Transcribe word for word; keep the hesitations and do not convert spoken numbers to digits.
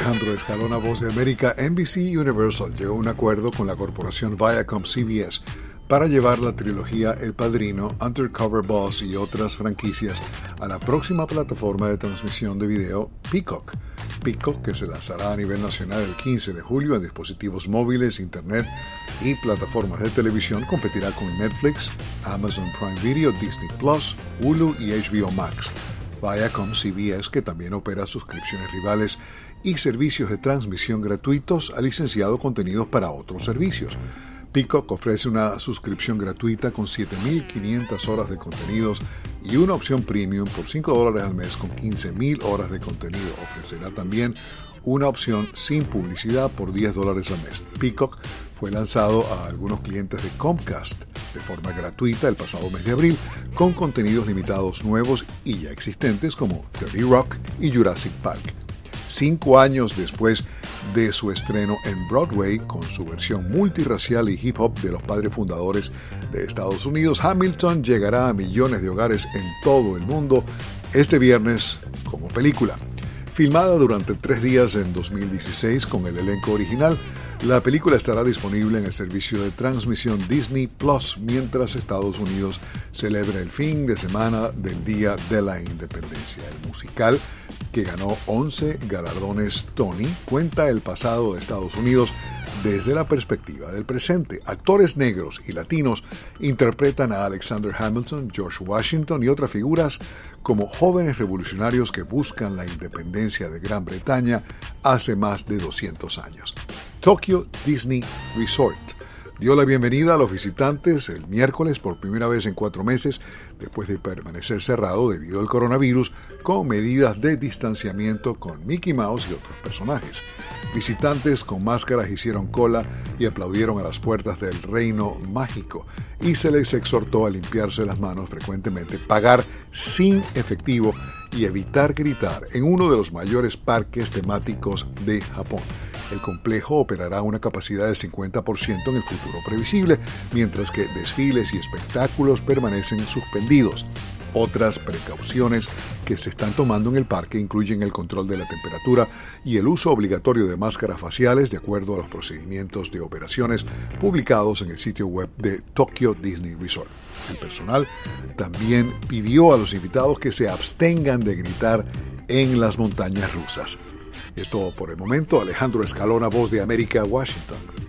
Alejandro Escalona, Voz de América. N B C Universal llegó a un acuerdo con la corporación Viacom C B S para llevar la trilogía El Padrino, Undercover Boss y otras franquicias a la próxima plataforma de transmisión de video Peacock. Peacock, que se lanzará a nivel nacional el quince de julio en dispositivos móviles, internet y plataformas de televisión, competirá con Netflix, Amazon Prime Video, Disney Plus, Hulu y H B O Max. Viacom C B S, que también opera suscripciones rivales y servicios de transmisión gratuitos, ha licenciado contenidos para otros servicios. Peacock ofrece una suscripción gratuita con siete mil quinientas horas de contenidos y una opción premium por cinco dólares al mes con quince mil horas de contenido. Ofrecerá también una opción sin publicidad por diez dólares al mes. Peacock fue lanzado a algunos clientes de Comcast de forma gratuita el pasado mes de abril, con contenidos limitados nuevos y ya existentes como thirty Rock y Jurassic Park. Cinco años después de su estreno en Broadway, con su versión multirracial y hip hop de los padres fundadores de Estados Unidos, Hamilton llegará a millones de hogares en todo el mundo este viernes como película. Filmada durante tres días en dos mil dieciséis con el elenco original, la película estará disponible en el servicio de transmisión Disney Plus mientras Estados Unidos celebra el fin de semana del Día de la Independencia. El musical, que ganó once galardones Tony, cuenta el pasado de Estados Unidos desde la perspectiva del presente. Actores negros y latinos interpretan a Alexander Hamilton, George Washington y otras figuras como jóvenes revolucionarios que buscan la independencia de Gran Bretaña hace más de doscientos años. Tokyo Disney Resort dio la bienvenida a los visitantes el miércoles por primera vez en cuatro meses, después de permanecer cerrado debido al coronavirus, con medidas de distanciamiento con Mickey Mouse y otros personajes. Visitantes con máscaras hicieron cola y aplaudieron a las puertas del reino mágico, y se les exhortó a limpiarse las manos frecuentemente, pagar sin efectivo y evitar gritar en uno de los mayores parques temáticos de Japón. El complejo operará una capacidad de cincuenta por ciento en el futuro previsible, mientras que desfiles y espectáculos permanecen suspendidos. Otras precauciones que se están tomando en el parque incluyen el control de la temperatura y el uso obligatorio de máscaras faciales de acuerdo a los procedimientos de operaciones publicados en el sitio web de Tokyo Disney Resort. El personal también pidió a los invitados que se abstengan de gritar en las montañas rusas. Es todo por el momento. Alejandro Escalona, Voz de América, Washington.